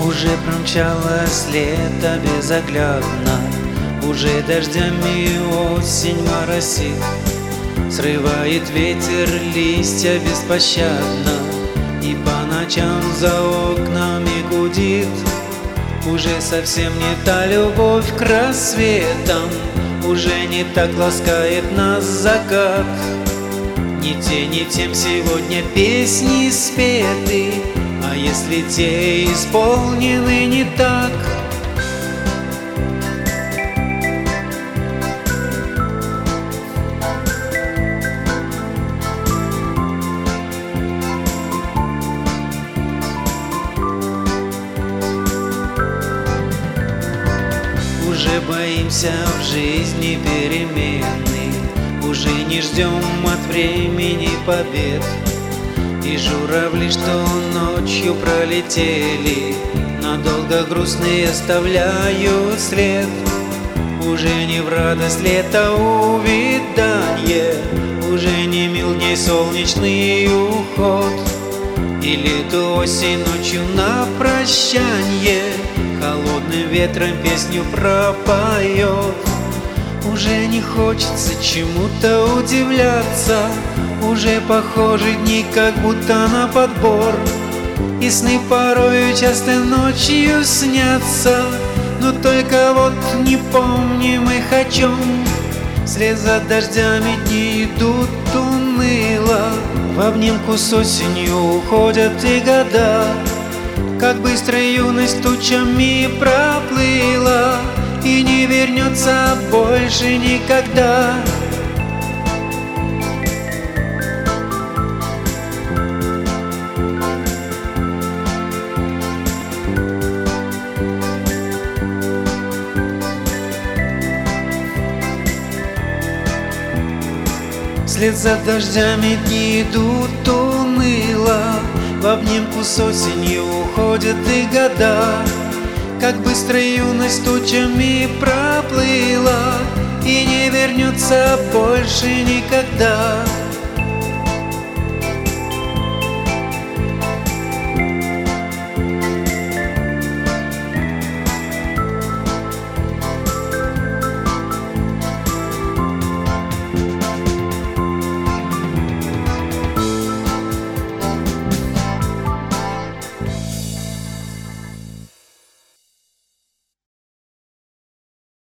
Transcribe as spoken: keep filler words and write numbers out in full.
Уже промчалось лето безоглядно, уже дождями осень моросит, срывает ветер листья беспощадно, и по ночам за окнами гудит. Уже совсем не та любовь к рассветам, уже не так ласкает нас закат. Не те, не тем сегодня песни спеты, а если те исполнены не так. Уже боимся в жизни перемены, уже не ждем от времени побед. И журавли, что ночью пролетели, надолго грустные оставляют след. Уже не в радость лета увиданье, уже не мил дней солнечный уход. И лето осень ночью на прощанье холодным ветром песню пропоет. Уже не хочется чему-то удивляться, уже похожи дни как будто на подбор. И сны порою часто ночью снятся, но только вот не помним их о чем. Вслед за дождями дни идут уныло, в обнимку с осенью уходят и года. Как быстро юность тучами проплыла и не вернется больше никогда. Вслед за дождями дни идут уныло, в обнимку с осенью уходят и года. Как быстро юность тучами проплыла и не вернется больше никогда.